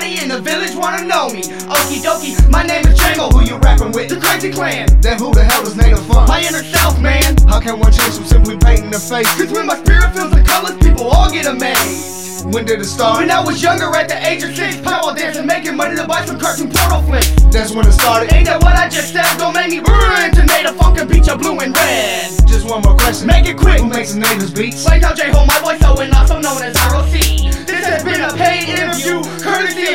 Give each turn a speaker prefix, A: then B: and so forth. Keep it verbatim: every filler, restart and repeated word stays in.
A: Everybody in the village wanna know me. Okie dokie, my name is Django.
B: Who you rapping with?
A: The Crazy Clan.
B: Then who the hell is Native Fun?
A: My inner self, man.
B: How can one change from simply painting the face?
A: Cause when my spirit feels the colors, people all get amazed.
B: When did it start?
A: When I was younger at the age of six, power dancing, making money to buy some cartoon porno flicks.
B: That's when it started.
A: Ain't that what I just said? Don't make me burn to native funk and beat you blue and red.
B: Just one more question.
A: Make it quick.
B: Who makes the natives beats?
A: Like how J-Ho, my voice, so and also known as R O C. This has been a paid interview, courtesy